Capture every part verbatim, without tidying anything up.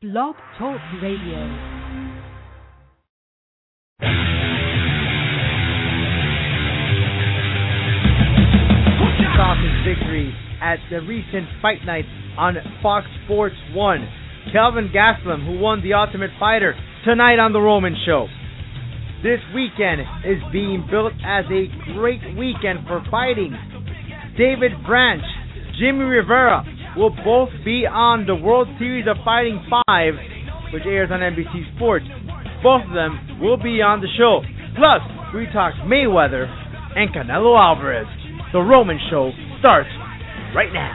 Blog Talk Radio. Dawson's victory at the recent Fight Night on Fox Sports one. Kelvin Gastelum, who won The Ultimate Fighter, tonight on The Roman Show. This weekend is being built as a great weekend for fighting. David Branch, Jimmy Rivera will both be on the World Series of Fighting five, which airs on N B C Sports. Both of them will be on the show. Plus, we talk Mayweather and Canelo Alvarez. The Roman Show starts right now.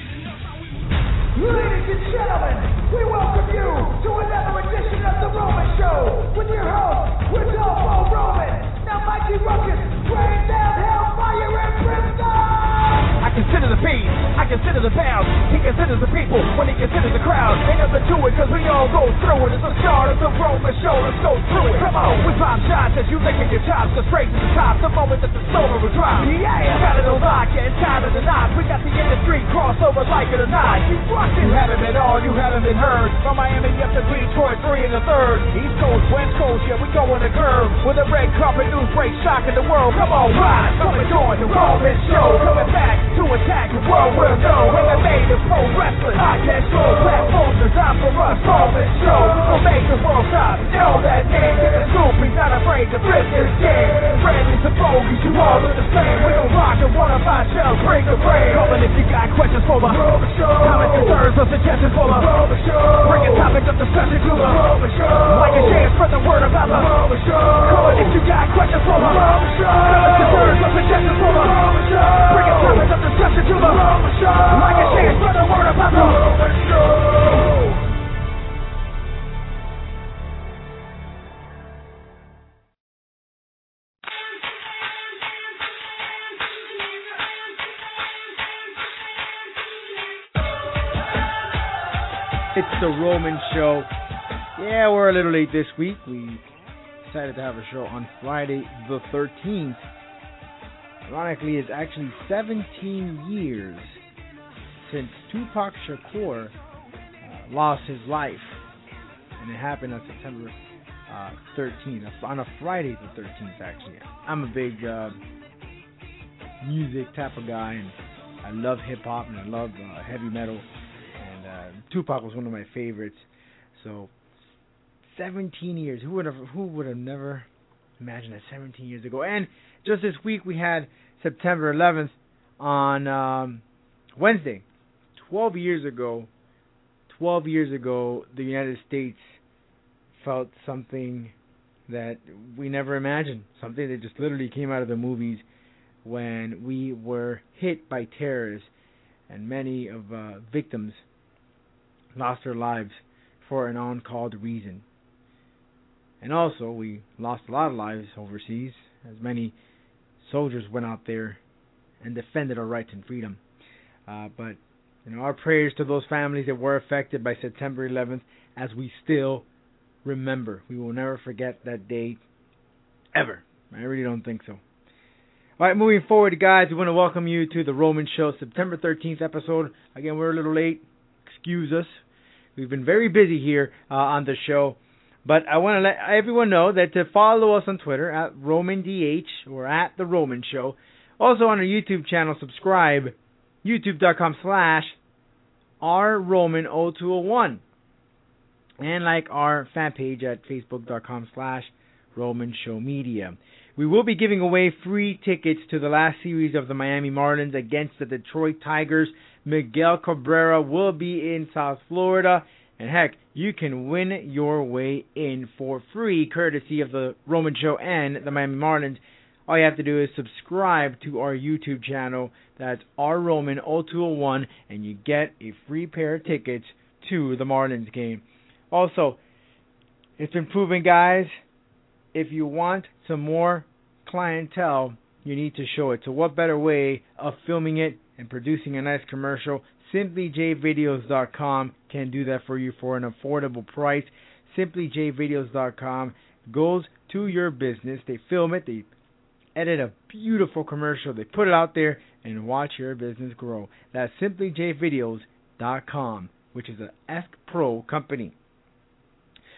Ladies and gentlemen, we welcome you to another edition of The Roman Show with your host, Rodolfo Roman. Now Mikey Ruckus, rain down hellfire and brimstone! I consider the beat, I consider the pound. He considers the people when he considers the crowd. Ain't nothing to it cause we all go through it. It's the start of The Roman Show, let's go through it. Come on, we pop shots as you licking your chops. Go straight to the top, the moment that the solar will drop. Yeah, got it on lock, getting tired of the knots. We got the industry crossover like it or not. Keep rocking. You haven't been on, you haven't been heard. From Miami up to Detroit, three and a third. East Coast, West Coast, yeah, we going the curve. With a red carpet news break, shocking the world. Come on, rise, come and join The Roman Show. Coming back to attack the world will know. M M A to pro wrestling, I can't show. Platforms designed for us, Roman Show. We'll make the world stop, know that name. Get the scoop, he's not afraid to flip this game. Friendly to bogeys, you all look the same. We don't rock and wanna buy shells, bring the brain. Calling if you got questions for the Roman Show. Comments, concerns, or suggestions for the Roman Show. Bringing topics of discussion to the Roman Show. Like and share, spread the word about the Roman Show. Calling if you got questions for the Roman Show. Comments, concerns, or suggestions for the Roman Show. Bringing topics of discussion to the Roman Show. Like and share, spread the word about the Roman Show. It's The Roman Show. Yeah, we're a little late this week. We decided to have a show on Friday the thirteenth. Ironically, it's actually seventeen years since Tupac Shakur uh, lost his life. And it happened on September uh, thirteenth, on a Friday the thirteenth, actually. I'm a big uh, music type of guy, and I love hip-hop, and I love uh, heavy metal. Uh, Tupac was one of my favorites. So, seventeen years. Who would have? Who would have never imagined that seventeen years ago? And just this week we had September eleventh on um, Wednesday. Twelve years ago. Twelve years ago, the United States felt something that we never imagined. Something that just literally came out of the movies when we were hit by terrorists, and many of uh, victims lost their lives for an uncalled reason. And also, we lost a lot of lives overseas, as many soldiers went out there and defended our rights and freedom. Uh, but, you know, our prayers to those families that were affected by September eleventh, as we still remember. We will never forget that day, ever. I really don't think so. All right, moving forward, guys, we want to welcome you to The Roman Show, September thirteenth episode. Again, we're a little late. Excuse us. We've been very busy here uh, on the show, but I want to let everyone know that to follow us on Twitter at RomanDH or at The Roman Show. Also on our YouTube channel, subscribe, youtube.com slash RRoman0201. And like our fan page at facebook.com slash Roman Show Media. We will be giving away free tickets to the last series of the Miami Marlins against the Detroit Tigers. Miguel Cabrera will be in South Florida. And heck, you can win your way in for free, courtesy of the Roman Show and the Miami Marlins. All you have to do is subscribe to our YouTube channel. That's R Roman zero two zero one, and you get a free pair of tickets to the Marlins game. Also, it's been proven, guys, if you want some more clientele, you need to show it. So what better way of filming it and producing a nice commercial? Simply J Videos dot com can do that for you for an affordable price. Simply J Videos dot com goes to your business. They film it. They edit a beautiful commercial. They put it out there and watch your business grow. That's Simply J Videos dot com, which is an Ask Pro company.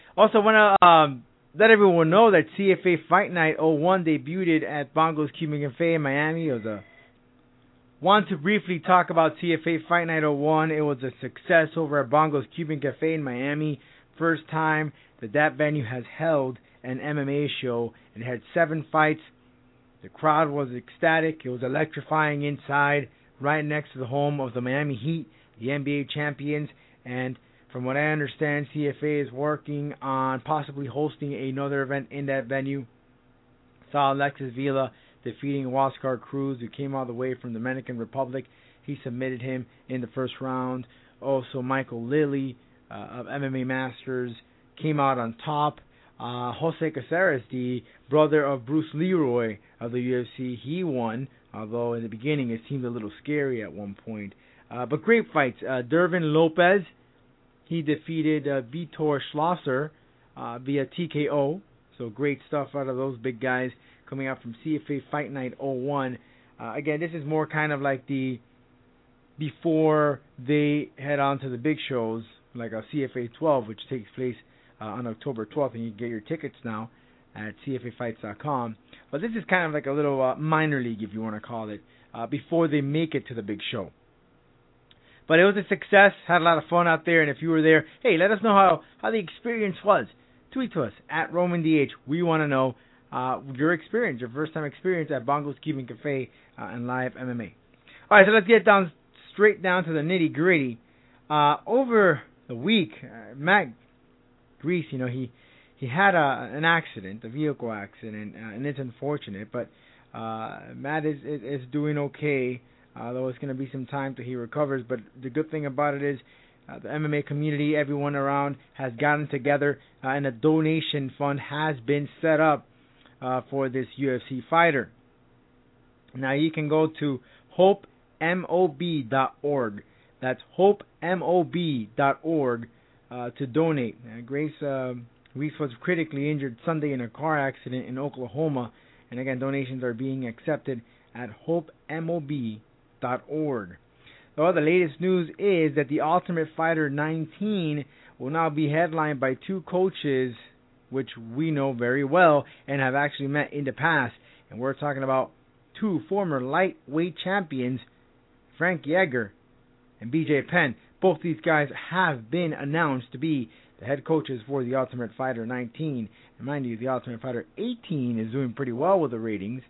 Also, want to um, let everyone know that C F A Fight Night oh one debuted at Bongo's Cuban Cafe in Miami. It was a want to briefly talk about C F A Fight Night oh one. It was a success over at Bongo's Cuban Cafe in Miami. First time that that venue has held an M M A show. It had seven fights. The crowd was ecstatic. It was electrifying inside, right next to the home of the Miami Heat, the N B A champions. And from what I understand, C F A is working on possibly hosting another event in that venue. Saw Alexis Villa defeating Huáscar Cruz, who came all the way from the Dominican Republic. He submitted him in the first round. Also, Michael Lilly uh, of M M A Masters came out on top. Uh, Jose Caceres, the brother of Bruce Leroy of the U F C, he won, although in the beginning it seemed a little scary at one point. Uh, but great fights. Uh, Dervin Lopez, he defeated uh, Vitor Schlosser uh, via T K O. So great stuff out of those big guys coming out from C F A Fight Night oh one. Uh, again, this is more kind of like the before they head on to the big shows, like a C F A twelve, which takes place uh, on October twelfth, and you can get your tickets now at C F A fights dot com. But this is kind of like a little uh, minor league, if you want to call it, uh, before they make it to the big show. But it was a success, had a lot of fun out there, and if you were there, hey, let us know how, how the experience was. Tweet to us, at RomanDH. We want to know uh, your experience, your first-time experience at Bongo's Cuban Cafe uh, and live M M A. All right, so let's get down straight down to the nitty-gritty. Uh, over the week, uh, Matt Grease, you know, he, he had a, an accident, a vehicle accident, uh, and it's unfortunate, but uh, Matt is, is, is doing okay. Uh, though it's going to be some time till he recovers. But the good thing about it is uh, the M M A community, everyone around, has gotten together, uh, and a donation fund has been set up uh, for this U F C fighter. Now you can go to hope mob dot org. That's hope mob dot org uh, to donate. Uh, Grace uh, Reese was critically injured Sunday in a car accident in Oklahoma. And again, donations are being accepted at hope mob dot org. Well, the latest news is that the Ultimate Fighter nineteen will now be headlined by two coaches, which we know very well and have actually met in the past. And we're talking about two former lightweight champions, Frank Yeager and B J Penn. Both these guys have been announced to be the head coaches for the Ultimate Fighter nineteen. And mind you, the Ultimate Fighter eighteen is doing pretty well with the ratings,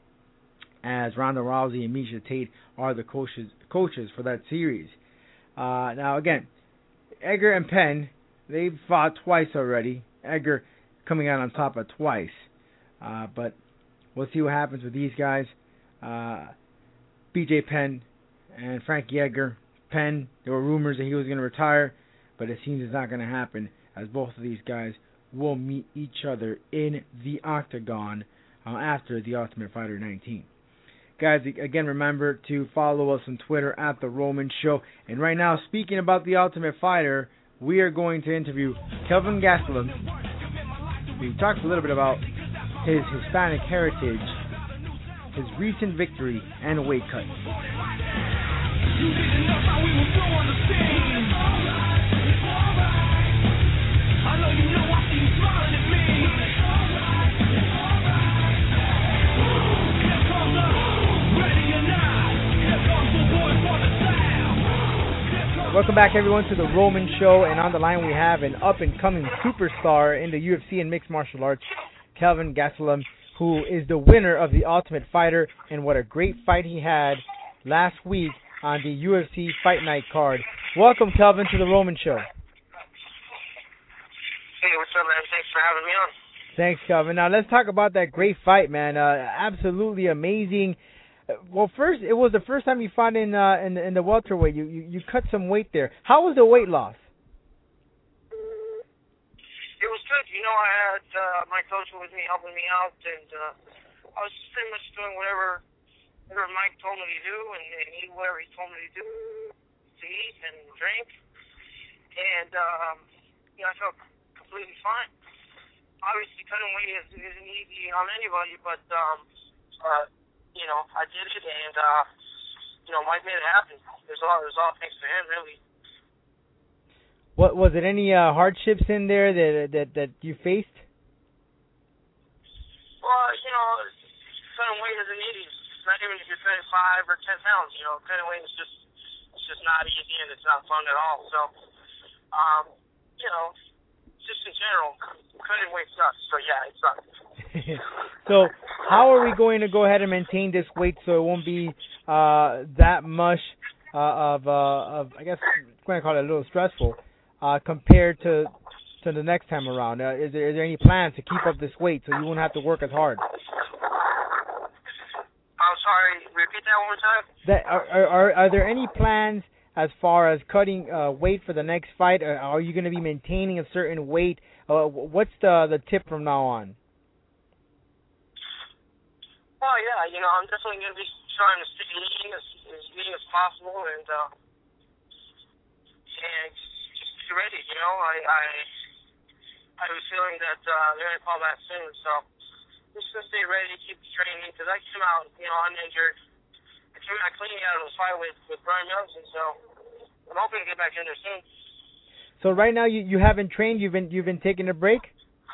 as Ronda Rousey and Miesha Tate are the coaches coaches for that series. Uh, now, again, Edgar and Penn, they've fought twice already. Edgar coming out on top of twice. Uh, but we'll see what happens with these guys. Uh, B J Penn and Frank Yeager. Penn, there were rumors that he was going to retire, but it seems it's not going to happen, as both of these guys will meet each other in the octagon uh, after the Ultimate Fighter nineteen. Guys, again, remember to follow us on Twitter at The Roman Show. And right now, speaking about the Ultimate Fighter, we are going to interview Kelvin Gastelum. We talked a little bit about his Hispanic heritage, his recent victory, and weight cut. I know you know I see you smiling at me. Welcome back, everyone, to The Roman Show. And on the line we have an up-and-coming superstar in the U F C and mixed martial arts, Kelvin Gastelum, who is the winner of the Ultimate Fighter. And what a great fight he had last week on the U F C Fight Night card. Welcome, Kelvin, to The Roman Show. Hey, what's up, man? Thanks for having me on. Thanks, Kelvin. Now, let's talk about that great fight, man. Uh, absolutely amazing. Well, first, it was the first time you fought in uh, in, in the welterweight. You, you you cut some weight there. How was the weight loss? It was good. You know, I had uh, my coach with me, helping me out, and uh, I was pretty much doing whatever, whatever Mike told me to do, and, and eat whatever he told me to do, to eat and drink. And, um, you know, I felt completely fine. Obviously, cutting weight is, isn't easy on anybody, but, um, uh, you know, I did it, and, uh, you know, Mike made it happen. There's all, there's all thanks to him, really. What was it? Any uh, hardships in there that that that you faced? Well, you know, cutting weight isn't easy. It's not even if you're cutting five or ten pounds. You know, cutting weight is just it's just not easy and it's not fun at all. So, um, you know, just in general, cutting weight sucks. So yeah, it sucks. So how are we going to go ahead and maintain this weight so it won't be uh, that much uh, of uh, of I guess I'm going to call it a little stressful uh, compared to to the next time around? Uh, is there is there any plans to keep up this weight so you won't have to work as hard? I'm sorry. Repeat that one more time. That are are are there any plans as far as cutting uh, weight for the next fight? Or are you going to be maintaining a certain weight? Uh, what's the the tip from now on? Well, yeah, you know, I'm definitely going to be trying to stay lean as, as lean as possible and uh, and just get ready. You know, I I I have a feeling that uh, they're going to call back soon, so I'm just going to stay ready, keep training, because I came out, you know, uninjured. I came out clean out of the fight with, with Brian Johnson, so I'm hoping to get back in there soon. So right now you, you haven't trained, you've been you've been taking a break?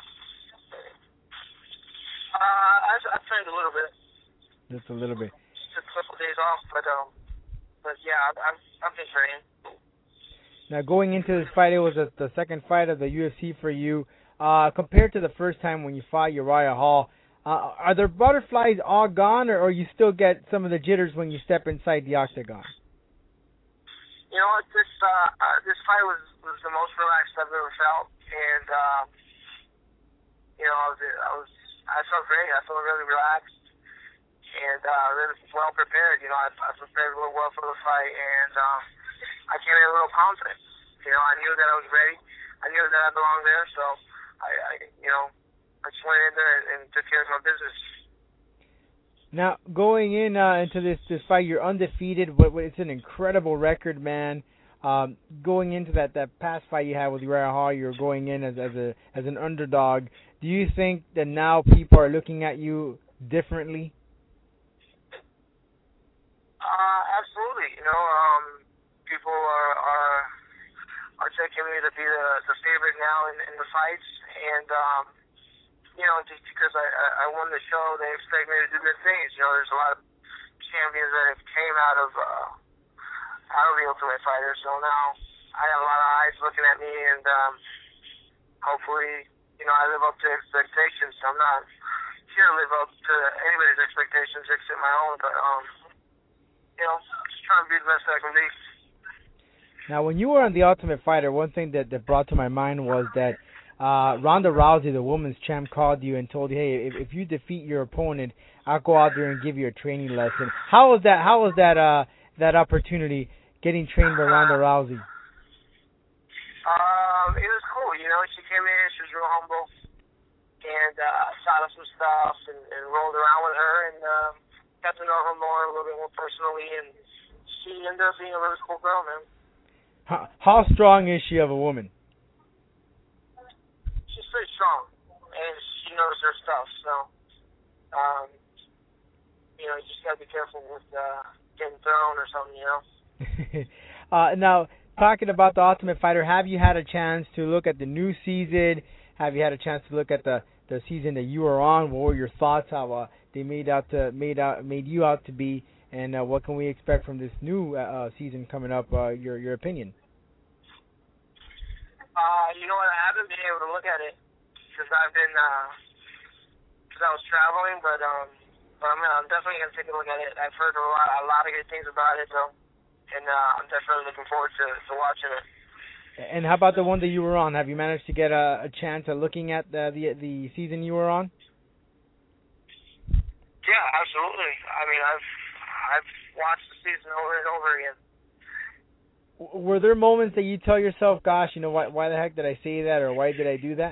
Uh, I've, I've trained a little bit. Just a little bit. Just a couple days off, but um, but yeah, I've I've, I've been training. Now going into this fight, it was a, the second fight of the U F C for you. Uh, compared to the first time when you fought Uriah Hall, uh, are the butterflies all gone, or, or you still get some of the jitters when you step inside the octagon? You know what? This uh, uh this fight was was the most relaxed I've ever felt, and um, you know, I was I was I felt great. I felt really relaxed and uh, really well prepared. You know, I, I prepared really well for the fight, and um, I came in a little confident. You know, I knew that I was ready. I knew that I belonged there, so I, I you know, I just went in there and, and took care of my business. Now, going in uh, into this, this fight, you're undefeated. But it's an incredible record, man. Um, going into that, that past fight you had with Uriah Hall, you're going in as as a as an underdog. Do you think that now people are looking at you differently? Uh, absolutely. You know, um, people are are are taking me to be the the favorite now in, in the fights, and um, you know, just because I, I I won the show, they expect me to do good things. You know, there's a lot of champions that have came out of uh, out of the Ultimate Fighter, so now I have a lot of eyes looking at me, and um, hopefully, you know, I live up to expectations. So I'm not here to live up to anybody's expectations except my own, but um, you know, just trying to be the best I can be. Now, when you were on The Ultimate Fighter, one thing that, that brought to my mind was that uh, Ronda Rousey, the women's champ, called you and told you, hey, if, if you defeat your opponent, I'll go out there and give you a training lesson. How was that? How was that? Uh, that opportunity, getting trained by Ronda Rousey? Um, it was cool. You know, she came in, she was real humble, and uh, taught us some stuff, and, and rolled around with her, and uh, got to know her more, a little bit more personally, and she ended up being a really cool girl, man. How, how strong is she of a woman? She's pretty strong, and she knows her stuff. So, um, you know, you just gotta be careful with uh, getting thrown or something, you know. uh, now, talking about The Ultimate Fighter, have you had a chance to look at the new season? Have you had a chance to look at the, the season that you were on? What were your thoughts? How uh, they made out to made out made you out to be? And uh, what can we expect from this new uh, season coming up? Uh, your your opinion? Uh, you know what? I haven't been able to look at it because I've been because uh, I was traveling, but um, but I'm, I'm definitely gonna take a look at it. I've heard a lot a lot of good things about it, so and uh, I'm definitely looking forward to, to watching it. And how about the one that you were on? Have you managed to get a, a chance at looking at the, the the season you were on? Yeah, absolutely. I mean, I've I've watched the season over and over again. Were there moments that you tell yourself, gosh, you know, why, why the heck did I say that, or why did I do that?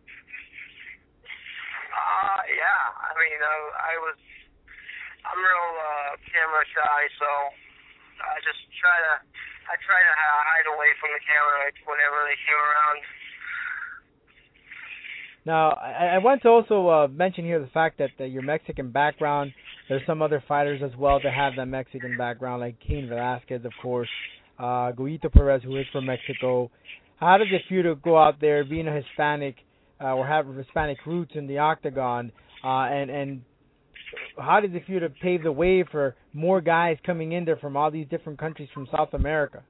Uh, yeah. I mean, I, I was, I'm real uh, camera shy, so I just try to, I try to hide away from the camera whenever they came around. Now, I, I want to also uh, mention here the fact that uh, your Mexican background, there's some other fighters as well that have that Mexican background, like Cain Velasquez, of course, uh, Guito Perez, who is from Mexico. How does it feel to go out there, being a Hispanic, uh, or have Hispanic roots in the octagon, uh, and and how does it feel to pave the way for more guys coming in there from all these different countries from South America?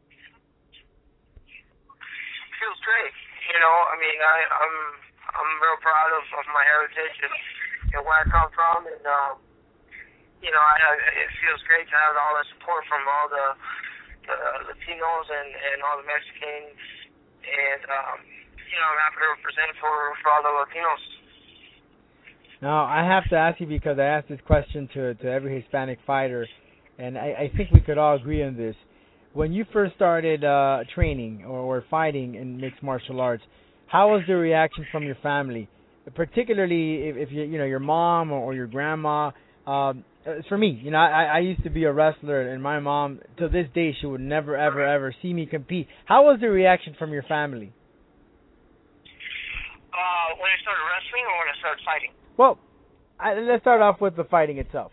Feels great. You know, I mean, I, I'm I'm real proud of, of my heritage and, and where I come from, and um, you know, I, it feels great to have all the support from all the, the Latinos and, and all the Mexicans, and um, you know, I'm happy to represent for, for all the Latinos. Now, I have to ask you because I asked this question to to every Hispanic fighter, and I, I think we could all agree on this. When you first started uh, training or, or fighting in mixed martial arts, how was the reaction from your family, particularly if, if you you know your mom or, or your grandma? Um, for me, you know, I, I used to be a wrestler, and my mom, to this day, she would never, ever, ever see me compete. How was the reaction from your family? Uh, when I started wrestling or when I started fighting? Well, I, let's start off with the fighting itself.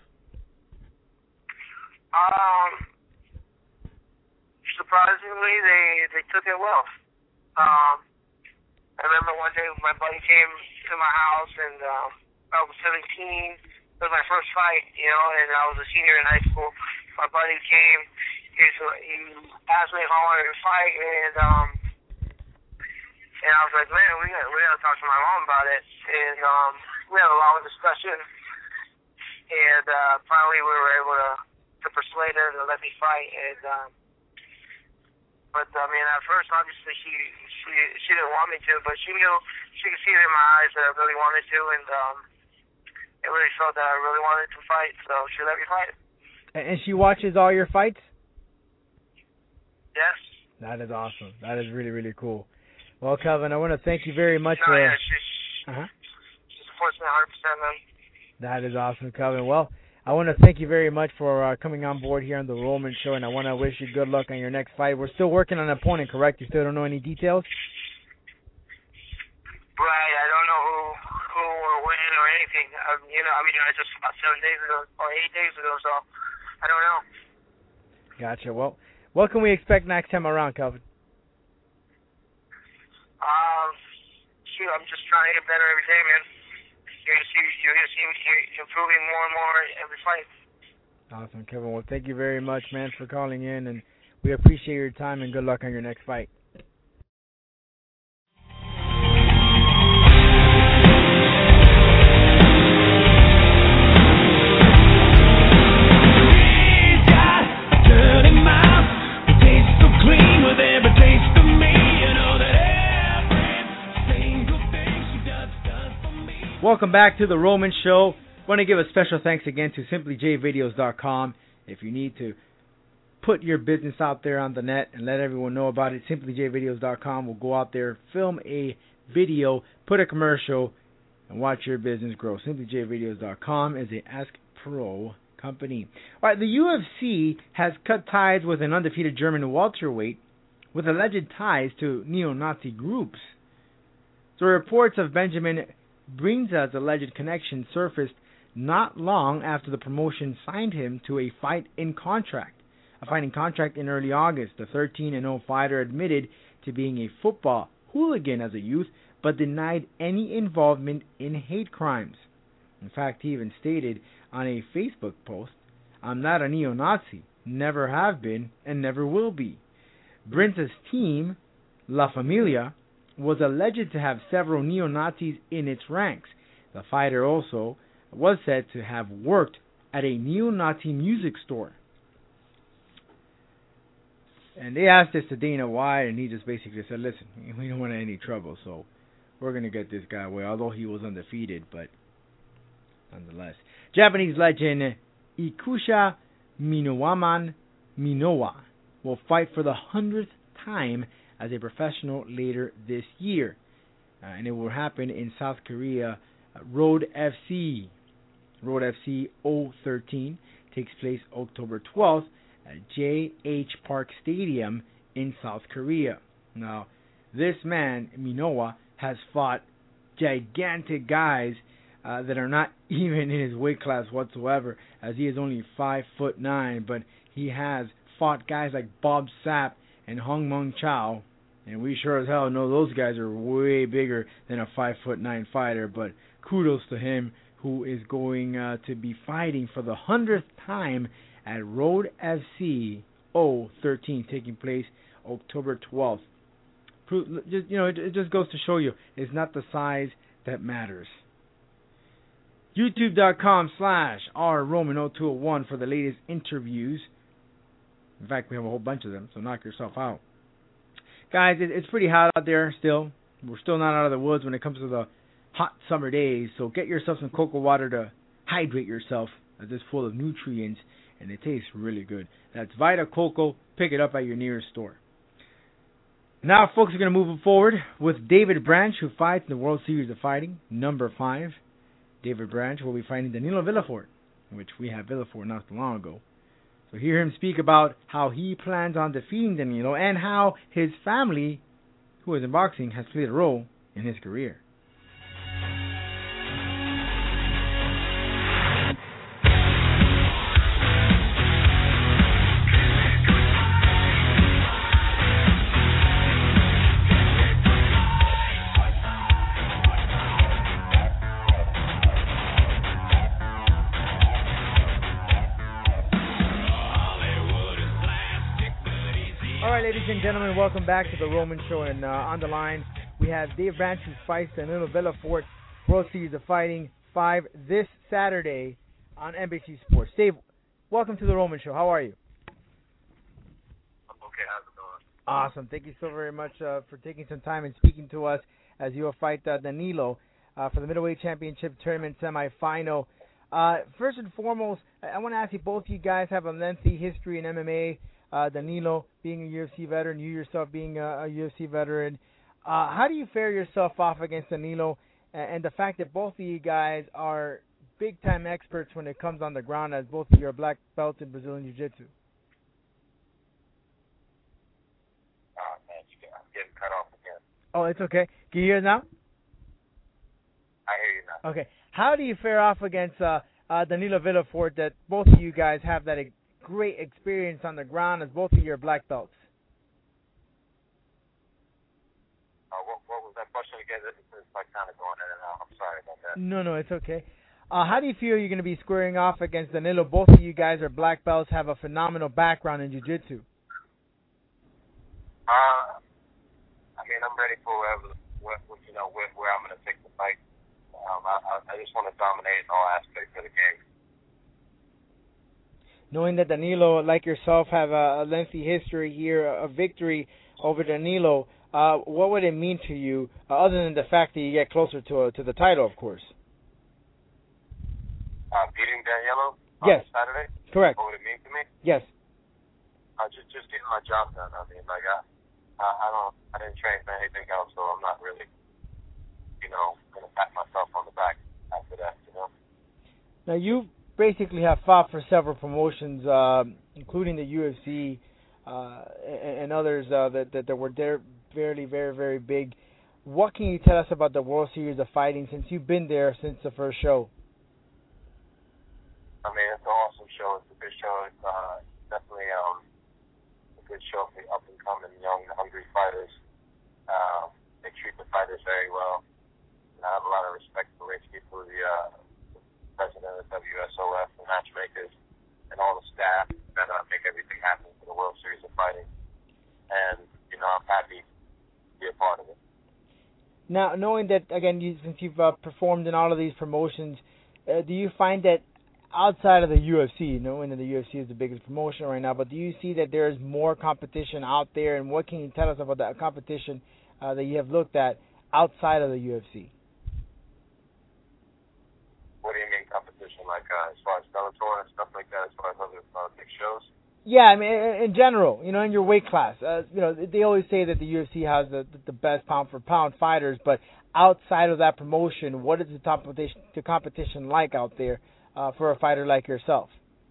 Um. Surprisingly, they, they took it well. Um, I remember one day my buddy came to my house, and um, I was seventeen. It was my first fight, you know, and I was a senior in high school. My buddy came. He, he asked me if I wanted to fight, and um, and I was like, man, we got we got to talk to my mom about it. And um, we had a long discussion, and uh, finally we were able to to persuade her to let me fight. And um, But I mean, at first, obviously, she she she didn't want me to, but she knew, she could see it in my eyes that I really wanted to, and um, it really felt that I really wanted to fight, so she let me fight. And she watches all your fights? Yes. That is awesome. That is really, really cool. Well, Kelvin, I want to thank you very much no, for. Yeah, she, uh-huh. she supports me one hundred percent, man. That is awesome, Kelvin. Well, I want to thank you very much for uh, coming on board here on the Roman Show, and I want to wish you good luck on your next fight. We're still working on an opponent, correct? You still don't know any details? Right, I don't know who who or when or anything. Um, you know, I mean, I just about seven days ago or eight days ago, so I don't know. Gotcha. Well, what can we expect next time around, Kelvin? Um, shoot, I'm just trying to get better every day, man. You're gonna see, you're gonna see me improving more and more every fight. Awesome, Kevin. Well, thank you very much, man, for calling in, and we appreciate your time, and good luck on your next fight. Welcome back to the Roman Show. I want to give a special thanks again to Simply J Videos dot com. If you need to put your business out there on the net and let everyone know about it, Simply J Videos dot com will go out there, film a video, put a commercial, and watch your business grow. Simply J Videos dot com is a Ask Pro company. All right, the U F C has cut ties with an undefeated German welterweight with alleged ties to neo-Nazi groups. So reports of Benjamin Brinza's alleged connection surfaced not long after the promotion signed him to a fight in contract. A fighting contract in early August. The thirteen and oh fighter admitted to being a football hooligan as a youth, but denied any involvement in hate crimes. In fact, he even stated on a Facebook post, "I'm not a neo-Nazi, never have been, and never will be." Brinza's team, La Familia, was alleged to have several neo-Nazis in its ranks. The fighter also was said to have worked at a neo-Nazi music store. And they asked this to Dana White, and he just basically said, listen, we don't want any trouble, so we're going to get this guy away, although he was undefeated, but nonetheless. Japanese legend Ikusha Minowaman Minowa will fight for the hundredth time as a professional later this year. Uh, and it will happen in South Korea. Uh, Road F C. Road F C oh thirteen takes place October twelfth at J H Park Stadium in South Korea. Now, this man, Minowa, has fought gigantic guys uh, that are not even in his weight class whatsoever, as he is only five foot nine, but he has fought guys like Bob Sapp and Hong Mong Chao, And we sure as hell know those guys are way bigger than a five foot nine fighter. But kudos to him, who is going uh, to be fighting for the hundredth time at Road F C oh thirteen, taking place October twelfth. Just, you know, it, it just goes to show you, it's not the size that matters. YouTube.com slash R Roman oh two oh one for the latest interviews. In fact, we have a whole bunch of them, so knock yourself out. Guys, it, it's pretty hot out there still. We're still not out of the woods when it comes to the hot summer days, so get yourself some cocoa water to hydrate yourself, as it's full of nutrients, and it tastes really good. That's Vita Coco. Pick it up at your nearest store. Now, folks, we're going to move forward with David Branch, who fights in the World Series of Fighting, number five. David Branch will be fighting Danilo Villafort, which we had Villafort not too long ago. So hear him speak about how he plans on defeating Danilo and how his family, who is in boxing, has played a role in his career. Ladies and gentlemen, welcome back to the Roman Show, and uh, on the line we have Dave Branch, who fights Danilo Villafort, World Series of Fighting five this Saturday on N B C Sports. Dave, welcome to the Roman Show. How are you? I'm okay. How's it going? Awesome. Thank you so very much uh, for taking some time and speaking to us as you will fight uh, Danilo uh, for the middleweight championship tournament semifinal. Uh, first and foremost, I, I want to ask you, both you guys have a lengthy history in M M A. Uh, Danilo being a U F C veteran, you yourself being a, a U F C veteran. Uh, how do you fare yourself off against Danilo, and, and the fact that both of you guys are big-time experts when it comes on the ground, as both of you are black belts in Brazilian Jiu-Jitsu? Oh, man, I'm getting cut off again. Oh, it's okay. Can you hear us now? I hear you now. Okay. How do you fare off against uh, uh, Danilo Villafort, that both of you guys have that great experience on the ground, as both of you are black belts? Uh, what, what was that question again? This is like kind of going in and out. I'm sorry about that. No, no, it's okay. Uh, how do you feel you're going to be squaring off against Danilo? Both of you guys are black belts, have a phenomenal background in jiu-jitsu. Uh, I mean, I'm ready for wherever, where, you know, where, where I'm going to take the fight. Um, I, I just want to dominate in all aspects of the game. Knowing that Danilo, like yourself, have a, a lengthy history here, a victory over Danilo, uh, what would it mean to you, uh, other than the fact that you get closer to uh, to the title, of course? Uh, beating Danilo yes. on Saturday? Correct. What would it mean to me? Yes. Uh, just just getting my job done. I mean, like I, I, I don't, I didn't train for anything else, so I'm not really, you know, gonna pat myself on the back after that, you know. Now you basically have fought for several promotions, uh, including the U F C uh, and, and others uh, that, that that were there, very, very, very big. What can you tell us about the World Series of Fighting, since you've been there since the first show? I mean, it's an awesome show. It's a good show. It's uh, definitely um, a good show for the up-and-coming, young, hungry fighters. Um, they treat the fighters very well. And I have a lot of respect for Rich people, the uh, president of W S O F, the matchmakers, and all the staff that uh, make everything happen for the World Series of Fighting. And, you know, I'm happy to be a part of it. Now, knowing that, again, you, since you've uh, performed in all of these promotions, uh, do you find that outside of the U F C, knowing that the U F C is the biggest promotion right now, but do you see that there's more competition out there, and what can you tell us about that competition uh, that you have looked at outside of the U F C? What do you mean competition? Like uh, as far as Bellator and stuff like that, as far as other uh, big shows? Yeah, I mean, in general, you know, in your weight class, uh, you know, they always say that the U F C has the the best pound for pound fighters, but outside of that promotion, what is the competition the competition like out there uh, for a fighter like yourself?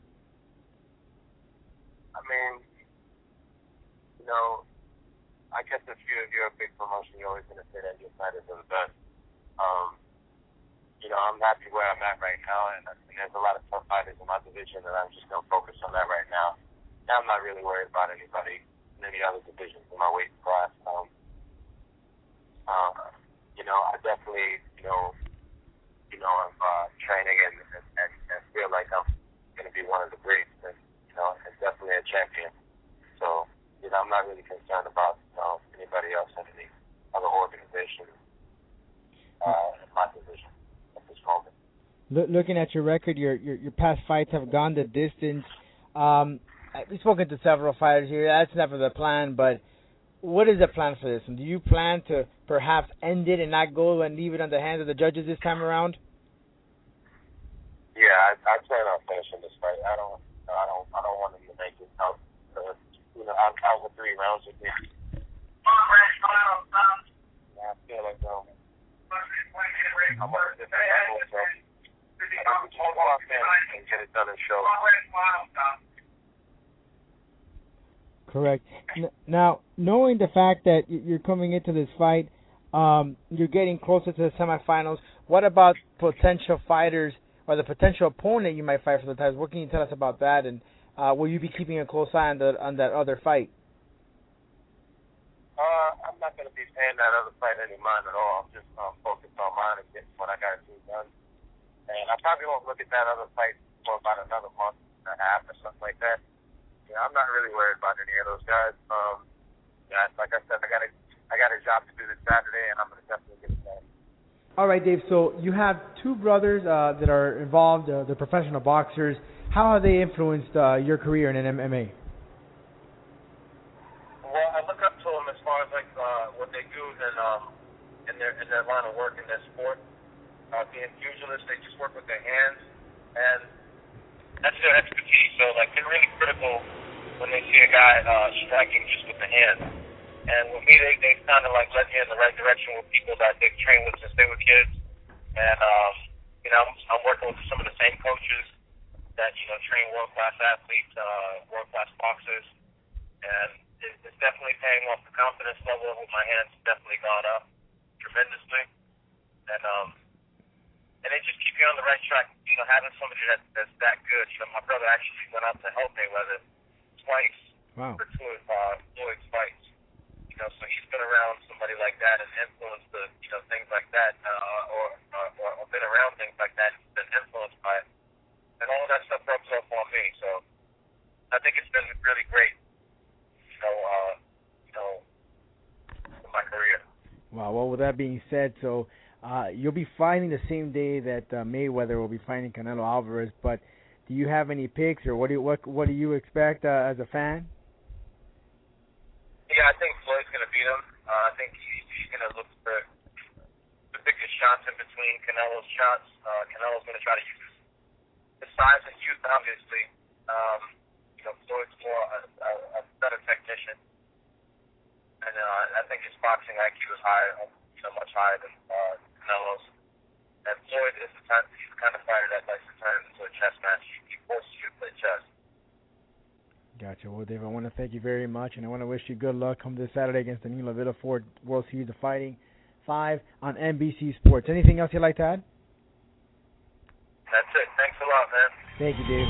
I mean, you know, I guess if you're if you're a big promotion, you're always going to say that your fighters are the best. Um, you know, I'm happy where I'm at right now, and, and there's a lot of tough fighters in my division, and I'm just going to focus on that right now. Now I'm not really worried about anybody in any other divisions in my weight class. Um, Um, you know, I definitely, you know, you know, I'm uh, training and, and, and feel like I'm going to be one of the greats, and you know, and definitely a champion. So, you know, I'm not really concerned about you know anybody else in any other organization uh, in my position at this moment. Looking at your record, your, your your past fights have gone the distance. Um, we've spoken to several fighters here. That's never the plan, but what is the plan for this? And do you plan to perhaps end it and not go and leave it on the hands of the judges this time around? Yeah, I, I plan on finishing this fight. I don't, I don't, I don't want to make it out. Uh, you know, I'm out with three rounds with me. Yeah, I feel like um, I'm on a different level, so I can just go out there and get it done and show. Correct. Now, knowing the fact that you're coming into this fight, um, you're getting closer to the semifinals. What about potential fighters or the potential opponent you might fight for the titles? What can you tell us about that? And uh, will you be keeping a close eye on, the, on that other fight? Uh, I'm not going to be paying that other fight any mind at all. I'm just um, focused on mine and getting what I got to do done. And I probably won't look at that other fight for about another month and a half or something like that. Yeah, I'm not really worried about any of those guys. Um, yeah, like I said, I got a, I got a job to do this Saturday, and I'm going to definitely get it done. All right, Dave. So you have two brothers uh, that are involved. Uh, they're professional boxers. How have they influenced uh, your career in M M A? Well, I look up to them as far as like uh, what they do in um in their in their line of work in their sport. Uh, being pugilists, they just work with their hands, and that's their expertise. So like they're really critical when they see a guy uh, striking just with the hands. And with me, they they kind of like led me in the right direction with people that they've trained with since they were kids. And um, you know, I'm, I'm working with some of the same coaches that you know train world class athletes, uh, world class boxers, and it, it's definitely paying off. The confidence level with my hands has definitely gone up tremendously. And um. And they just keep you on the right track, you know, having somebody that, that's that good. You know, my brother actually went out to help Mayweather twice wow. for two of uh, Floyd's fights. You know, so he's been around somebody like that and influenced the, you know, things like that, uh, or, uh, or or been around things like that and been influenced by it. And all of that stuff rubs off on me. So I think it's been really great, you know, uh, you know, for my career. Wow. Well, with that being said, so Uh, you'll be fighting the same day that uh, Mayweather will be fighting Canelo Alvarez. But do you have any picks, or what do you, what what do you expect uh, as a fan? Yeah, I think Floyd's going to beat him. Uh, I think he, he's going to look for the biggest shots in between Canelo's shots. Uh, Canelo's going to try to use his size and youth, obviously. Um, you know, Floyd's more a, a, a better technician, and uh, I think his boxing I Q is higher, you know, much higher than uh, Canelo's. And Floyd is the type, he's the kind of fighter that likes to turn it into a chess match. He, he forces you to play chess. Gotcha. Well, Dave, I want to thank you very much, and I want to wish you good luck come this Saturday against Danilo Villafort, World Series of Fighting five on N B C Sports. Anything else you'd like to add? That's it. Thanks a lot, man. Thank you, Dave.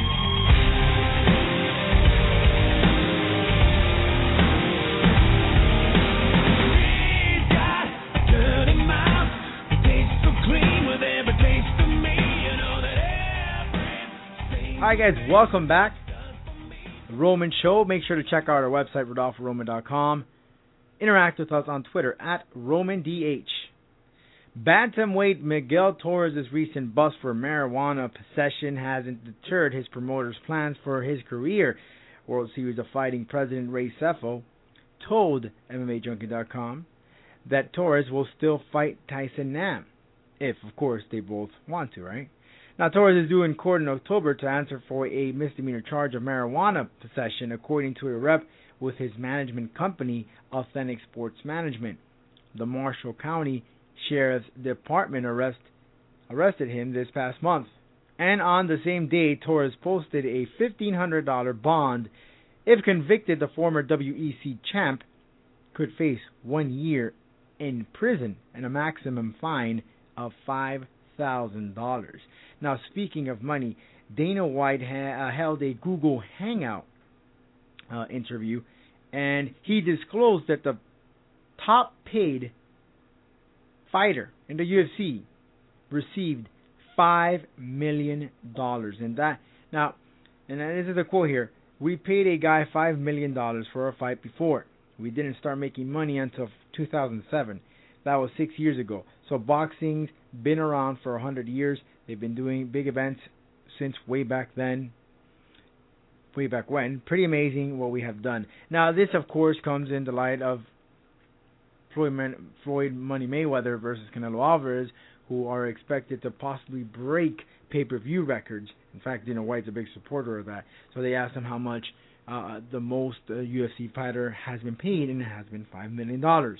Hi guys, welcome back. The Roman Show. Make sure to check out our website, Rodolfo Roman dot com. Interact with us on Twitter at Roman D H. Bantamweight Miguel Torres' recent bust for marijuana possession hasn't deterred his promoter's plans for his career. World Series of Fighting President Ray Sefo told M M A Junkie dot com that Torres will still fight Tyson Nam, if, of course, they both want to, right? Now, Torres is due in court in October to answer for a misdemeanor charge of marijuana possession, according to a rep with his management company, Authentic Sports Management. The Marshall County Sheriff's Department arrest, arrested him this past month. And on the same day, Torres posted a fifteen hundred dollars bond. If convicted, the former W E C champ could face one year in prison and a maximum fine of five thousand dollars. Now, speaking of money, Dana White ha- uh, held a Google Hangout uh, interview, and he disclosed that the top paid fighter in the U F C received five million dollars, and that now, and this is a quote here. We paid a guy five million dollars for a fight before. We didn't start making money until two thousand seven. That was six years ago. So boxing's been around for a hundred years. They've been doing big events since way back then. Way back when. Pretty amazing what we have done. Now, this, of course, comes in the light of Floyd, Man- Floyd Money Mayweather versus Canelo Alvarez, who are expected to possibly break pay-per-view records. In fact, Dana White's a big supporter of that. So they asked him how much uh, the most uh, U F C fighter has been paid, and it has been five million dollars.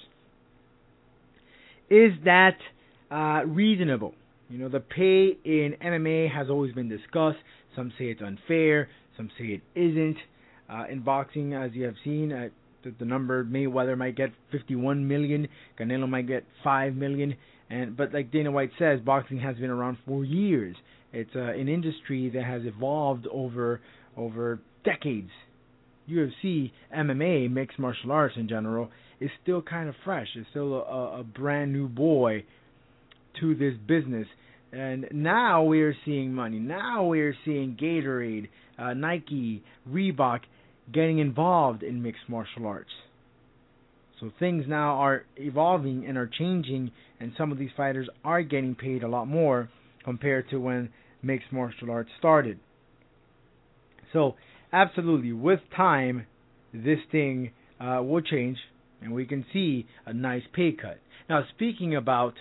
Is that uh, reasonable? You know, the pay in M M A has always been discussed. Some say it's unfair. Some say it isn't. Uh, in boxing, as you have seen, uh, the, the number Mayweather might get fifty-one million dollars. Canelo might get five million dollars. And but like Dana White says, boxing has been around for years. It's uh, an industry that has evolved over over decades. U F C, M M A, mixed martial arts in general, is still kind of fresh. It's still a, a brand new boy to this business. And now we're seeing money. Now we're seeing Gatorade, uh, Nike, Reebok getting involved in mixed martial arts. So things now are evolving and are changing, and some of these fighters are getting paid a lot more compared to when mixed martial arts started. So absolutely, with time, this thing uh, will change, and we can see a nice pay cut. Now, speaking about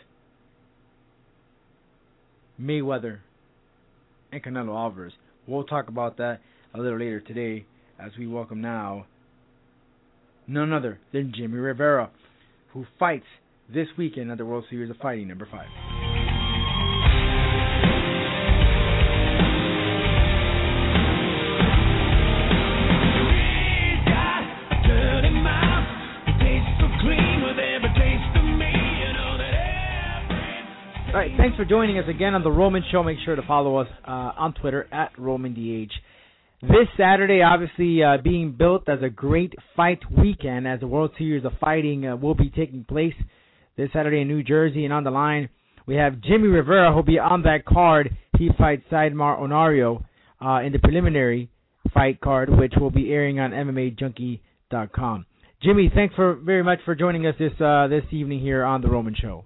Mayweather and Canelo Alvarez, we'll talk about that a little later today as we welcome now none other than Jimmy Rivera, who fights this weekend at the World Series of Fighting number five. All right, thanks for joining us again on The Roman Show. Make sure to follow us uh, on Twitter at RomanDH. This Saturday, obviously, uh, being built as a great fight weekend as the World Series of Fighting uh, will be taking place this Saturday in New Jersey. And on the line, we have Jimmy Rivera, who'll be on that card. He fights Saidmar Onario uh, in the preliminary fight card, which will be airing on M M A Junkie dot com. Jimmy, thanks for very much for joining us this uh, this evening here on The Roman Show.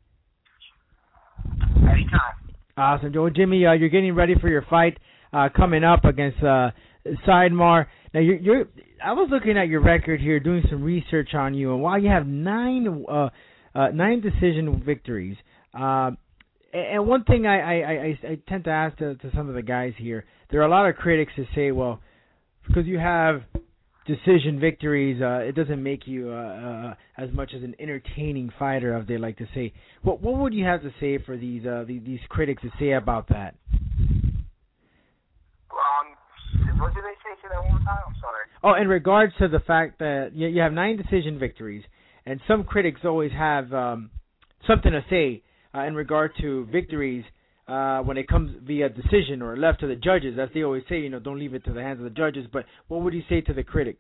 Anytime. Awesome, Joe. Jimmy, uh, you're getting ready for your fight uh, coming up against uh, Saidmar. Now, you're, you're. I was looking at your record here, doing some research on you, and while you have nine uh, uh, nine decision victories, uh, and one thing I, I, I, I tend to ask to, to some of the guys here, there are a lot of critics that say, well, because you have decision victories, uh, it doesn't make you uh, uh, as much as an entertaining fighter, as they like to say. What what would you have to say for these uh, these, these critics to say about that? Um, what did they say? Say that one more time. I'm sorry. Oh, in regards to the fact that you, you have nine decision victories, and some critics always have um, something to say uh, in regard to victories uh, when it comes via decision or left to the judges. As they always say, you know, don't leave it to the hands of the judges. But what would you say to the critics?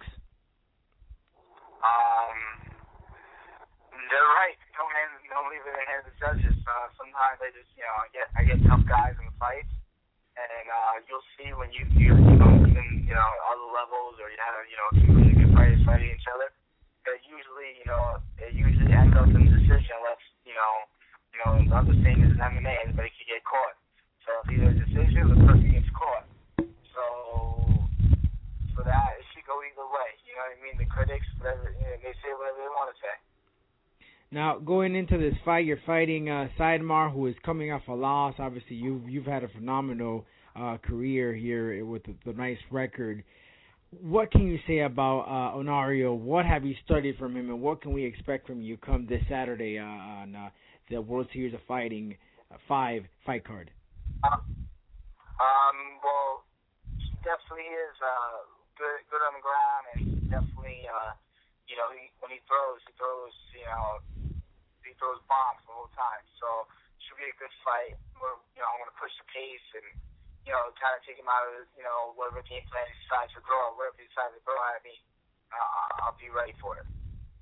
Um, they're right. Don't hand, don't leave it in the hands of the judges. Uh, sometimes I just, you know, I get I get tough guys in the fights, and uh, you'll see when you you you know in you know other levels or you have you know two really good fighters fighting each other. It usually you know it usually ends up in a decision unless you know you know another thing is M M A, anybody can get caught. So it's either a decision or the person gets caught. So for that it should go either way. You know what I mean? The critics, whatever you know, they say whatever they want to say. Now, going into this fight, you're fighting uh, Saidmar, who is coming off a loss. Obviously, you've, you've had a phenomenal uh, career here with the, the nice record. What can you say about uh, Onario? What have you studied from him, and what can we expect from you come this Saturday uh, on uh, the World Series of Fighting uh, five fight card? Um, um, well, he definitely is uh, good, good on the ground, and he definitely, uh, you know, he, when he throws, he throws, you know, he throws bombs the whole time. So it should be a good fight. We're, you know, I'm going to push the pace and, you know, kind of take him out of, you know, whatever game plan he decides to throw, whatever he decides to throw at me, uh, I'll be ready for it.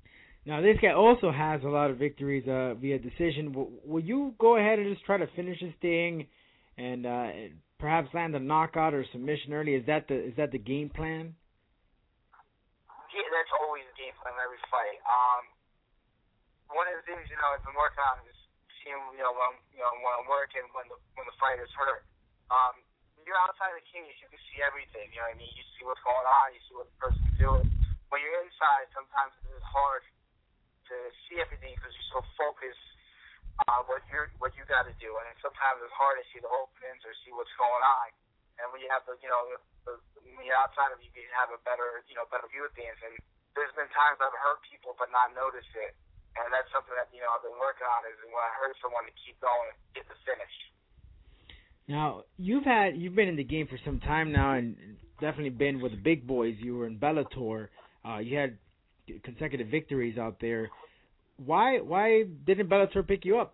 Now, this guy also has a lot of victories uh, via decision. W- will you go ahead and just try to finish this thing and uh, perhaps land a knockout or submission early? Is that the is that the game plan? Yeah, that's always the game plan in every fight. Um, one of the things, you know, I've been working on is seeing, you know, when, you know, when I'm working, when the when the fight is hurt. Um, when you're outside of the cage, you can see everything. You know what I mean? You see what's going on. You see what the person's doing. When you're inside, sometimes it's hard to see everything because you're so focused on what you're what you got to do, and sometimes it's hard to see the openings or see what's going on. And when you have the, you know, the, the, when you're outside of it, you can have a better, you know, better view of things. And there's been times I've hurt people but not noticed it, and that's something that, you know, I've been working on. Is when I hurt someone to keep going, get the finish. Now you've had you've been in the game for some time now, and definitely been with the big boys. You were in Bellator. Uh, you had consecutive victories out there. Why why didn't Bellator pick you up?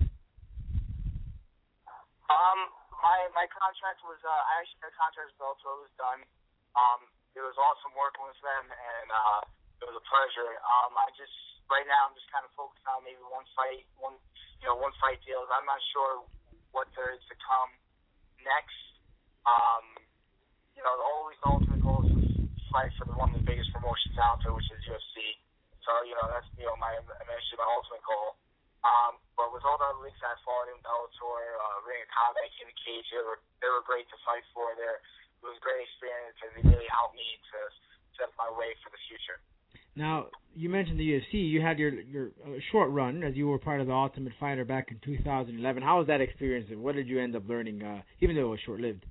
Um, my my contract was uh, I actually my contract with Bellator was done. Um, it was awesome working with them, and uh, it was a pleasure. Um, I just right now I'm just kind of focused on maybe one fight, one you know one fight deals. I'm not sure what there is to come next. Um, you know, always the ultimate goal is to fight for the one of the biggest promotions out there, which is U F C. So, you know, that's, you know, my, eventually my ultimate goal. Um, but with all the other leagues I fought in, Bellator, uh, Ring of Combat, King of Cage, they were, they were great to fight for. They're, it was a great experience, and they really helped me to set my way for the future. Now, you mentioned the U F C. You had your your uh, short run as you were part of the Ultimate Fighter back in two thousand eleven. How was that experience, and what did you end up learning, uh, even though it was short-lived?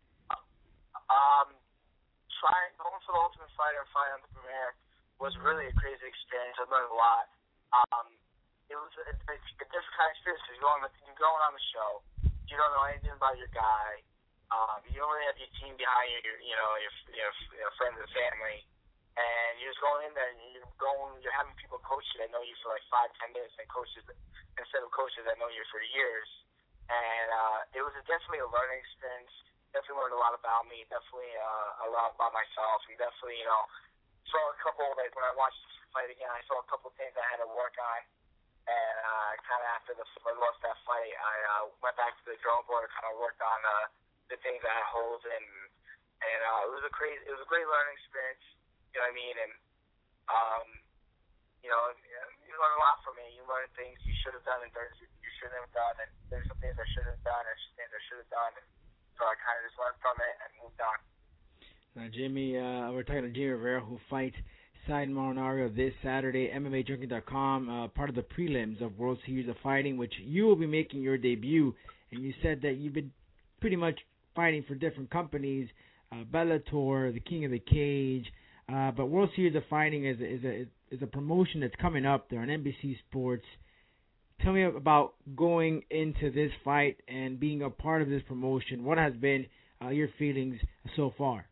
Um, trying, going for the Ultimate Fighter and fighting on the premiere was really a crazy experience. I learned a lot. Um, it was a, a, a different kind of experience because you're going, you're going on the show. You don't know anything about your guy. Um, you don't really have your team behind you. Your, you know, your, your, your friends and family, and you're just going in there and you're going. You're having people coach you that know you for like five, ten minutes, and coaches instead of coaches that know you for years. And uh, it was a, definitely a learning experience. Definitely learned a lot about me. Definitely uh, a lot about myself. And definitely, you know. Saw a couple, like when I watched the fight again, I saw a couple things I had to work on, and uh, kind of after the I lost that fight, I uh, went back to the drawing board and kind of worked on uh, the things I had holes in, and uh, it was a crazy, it was a great learning experience, you know what I mean, and um, you know, you learn a lot from it. You learn things you should have done and things you shouldn't have done, and there's some things I should have done and things I should have done, and so I kind of just learned from it and moved on. Now, Jimmy, uh, we're talking to Jimmy Rivera, who fights Said Morinaga this Saturday, M M A Junkie dot com, uh, part of the prelims of World Series of Fighting, which you will be making your debut. And you said that you've been pretty much fighting for different companies, uh, Bellator, the King of the Cage, uh, but World Series of Fighting is, is, a, is a promotion that's coming up there on N B C Sports. Tell me about going into this fight and being a part of this promotion. What has been uh, your feelings so far?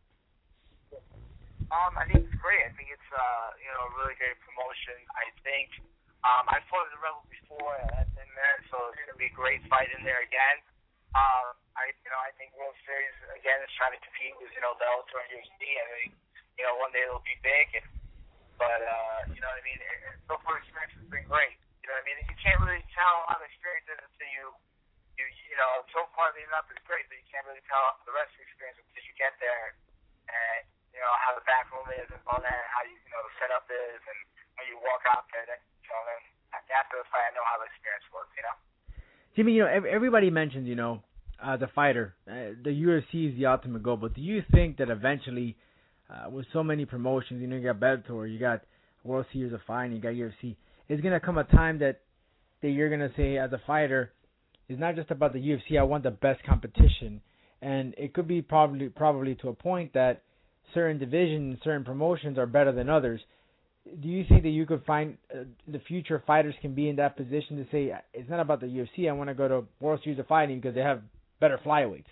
Um, I think it's great. I think it's uh, you know, a really great promotion. I think um, I fought in the Rebel before and I've been there, so it's gonna be a great fight in there again. Um, I you know I think World Series again is trying to compete with, you know, the Bellator and U F C. I think, you know, one day it'll be big, and, but uh, you know what I mean. It, so far, experience has been great. You know what I mean. You can't really tell how the experience is until you you you know. So far, the enough is great, but you can't really tell the rest of the experience until you get there. And you know, how the back room is and all that, and how you, you know, the setup is, and when you walk out there, then, you know, then after the fight, I know how the experience was, you know. Jimmy, you know, everybody mentions, you know, uh, the fighter, uh, the U F C is the ultimate goal, but do you think that eventually, uh, with so many promotions, you know, you got Bellator, you got World Series of Fighting, you got U F C, is going to come a time that, that you're going to say, as a fighter, it's not just about the U F C, I want the best competition, and it could be probably probably to a point that certain divisions, certain promotions are better than others. Do you think that you could find uh, the future fighters can be in that position to say, it's not about the U F C, I want to go to World Series of Fighting because they have better flyweights?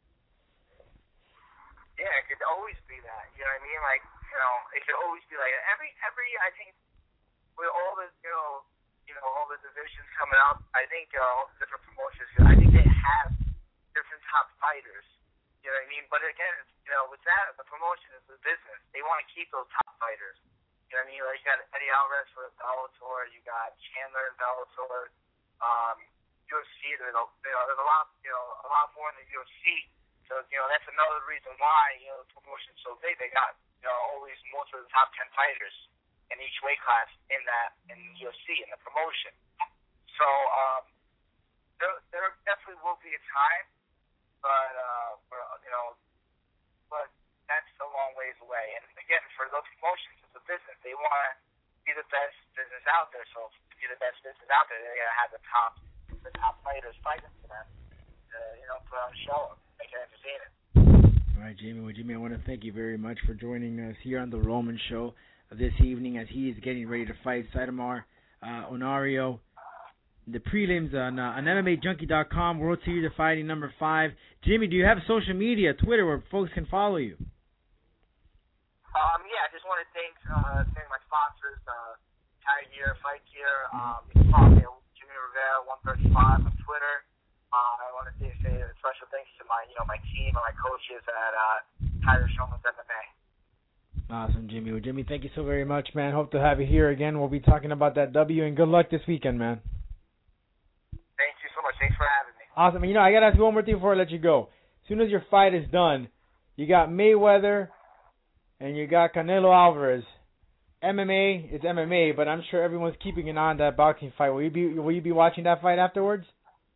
Yeah, it could always be that. You know what I mean? Like, you know, it could always be like every every. I think with all the you know you know all the divisions coming up, I think uh, all the different promotions, I think they have different top fighters. You know what I mean? But again, you know, with that, the promotion is the business. They want to keep those top fighters. You You know what I mean? Like, you got Eddie Alvarez for Bellator, you got Chandler in Bellator, um, U F C. There's a, you know, there's a lot, you know, a lot more in the U F C. So, you know, that's another reason why, you know, the promotion's so big. They got, you know, always most of the top ten fighters in each weight class in that, in the U F C, in the promotion. So, um, there, there definitely will be a time, but, uh, for, you know, but that's a long ways away. And again, for those promotions, it's a business. They want to be the best business out there. So to be the best business out there, they got to have the top, the top fighters fighting for them. To, you know, put on a show, make it entertaining. All right, Jamie. Well, Jamie, I want to thank you very much for joining us here on the Roman Show this evening as he is getting ready to fight Saitamar uh, Onario. The prelims on, uh, on M M A Junkie dot com, World Series of Fighting number five. Jimmy, do you have social media, Twitter, where folks can follow you? Um, yeah, I just want to thank, uh, thank my sponsors, uh, Tire Gear, Fight Gear. Um, you can follow me at Jimmy Rivera one thirty-five on Twitter. Uh, I want to say, say a special thanks to my, you know, my team and my coaches at uh, Tyler Showman's M M A. Awesome, Jimmy. Well, Jimmy, thank you so very much, man. Hope to have you here again. We'll be talking about that W, and good luck this weekend, man. Thank you so much. Thanks for having me. Awesome. And, you know, I got to ask you one more thing before I let you go. As soon as your fight is done, you got Mayweather and you got Canelo Alvarez. M M A is M M A, but I'm sure everyone's keeping an eye on that boxing fight. Will you be Will you be watching that fight afterwards?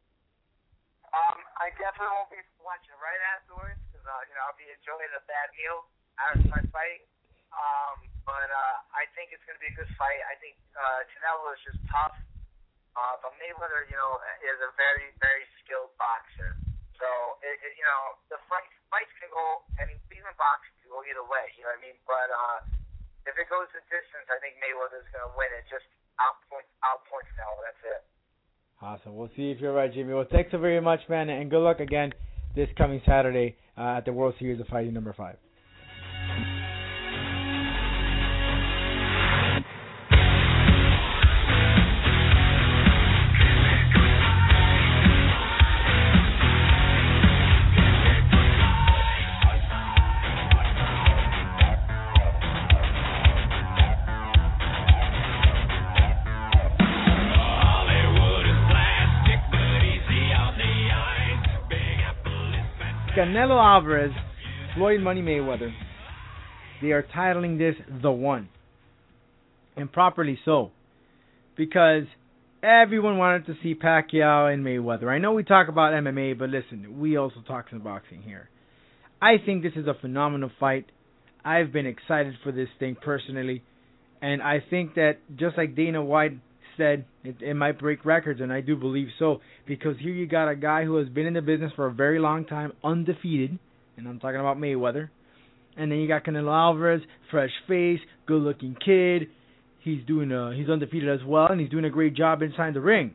Um, I definitely won't be watching right afterwards because uh, you know I'll be enjoying a bad meal after my fight. Um, but uh, I think it's going to be a good fight. I think uh, Canelo is just tough. Uh, but Mayweather, you know, is a very, very skilled boxer. So, it, it, you know, the fight, fights can go, I mean, even boxing can go either way, you know what I mean? But uh, if it goes the distance, I think Mayweather's going to win it. Just outpoint, outpoint Canelo, that's it. Awesome. We'll see if you're right, Jimmy. Well, thanks so very much, man, and good luck again this coming Saturday uh, at the World Series of Fighting number five. Canelo Alvarez, Floyd Money Mayweather, they are titling this The One. And properly so. Because everyone wanted to see Pacquiao and Mayweather. I know we talk about M M A, but listen, we also talk some boxing here. I think this is a phenomenal fight. I've been excited for this thing personally. And I think that just like Dana White said, it, it might break records, and I do believe so, because here you got a guy who has been in the business for a very long time, undefeated, and I'm talking about Mayweather, and then you got Canelo Alvarez, fresh face, good-looking kid, he's doing a, he's undefeated as well, and he's doing a great job inside the ring.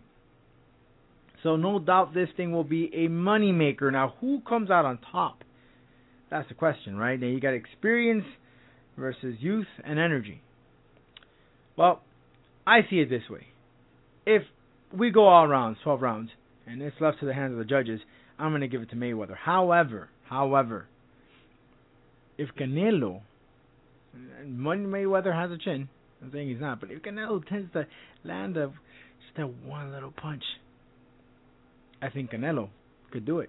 So no doubt this thing will be a moneymaker. Now, who comes out on top? That's the question, right? Now you got experience versus youth and energy. Well, I see it this way. If we go all rounds, twelve rounds, and it's left to the hands of the judges, I'm going to give it to Mayweather. However, however, if Canelo, and one Mayweather has a chin, I'm saying he's not, but if Canelo tends to land a, just that one little punch, I think Canelo could do it.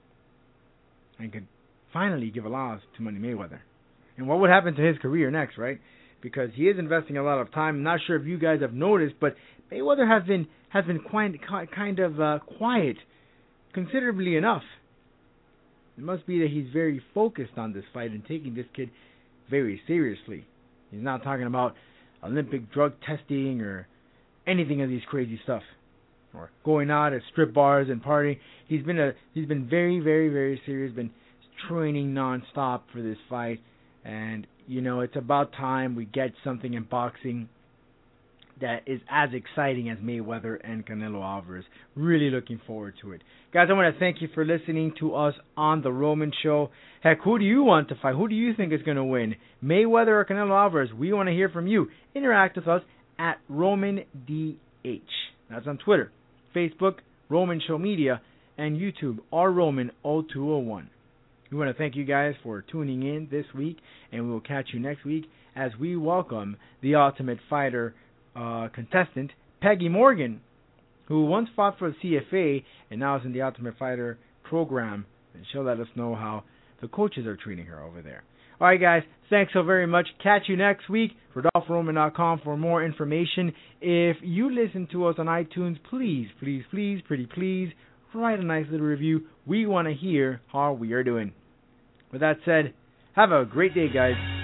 And could finally give a loss to Money Mayweather. And what would happen to his career next, right? Because he is investing a lot of time. I'm not sure if you guys have noticed, but Mayweather has been has been quite kind of uh, quiet, considerably enough. It must be that he's very focused on this fight and taking this kid very seriously. He's not talking about Olympic drug testing or anything of these crazy stuff, or going out at strip bars and partying. He's been a he's been very very very serious. Been training nonstop for this fight, and you know, it's about time we get something in boxing that is as exciting as Mayweather and Canelo Alvarez. Really looking forward to it. Guys, I want to thank you for listening to us on The Roman Show. Heck, who do you want to fight? Who do you think is going to win? Mayweather or Canelo Alvarez? We want to hear from you. Interact with us at Roman D H. That's on Twitter, Facebook, Roman Show Media, and YouTube, R Roman zero two zero one. We want to thank you guys for tuning in this week, and we will catch you next week as we welcome the Ultimate Fighter uh, contestant, Peggy Morgan, who once fought for the C F A and now is in the Ultimate Fighter program. And she'll let us know how the coaches are treating her over there. All right, guys, thanks so very much. Catch you next week. Rodolfo Roman dot com for more information. If you listen to us on iTunes, please, please, please, pretty please, write a nice little review. We want to hear how we are doing. With that said, have a great day, guys.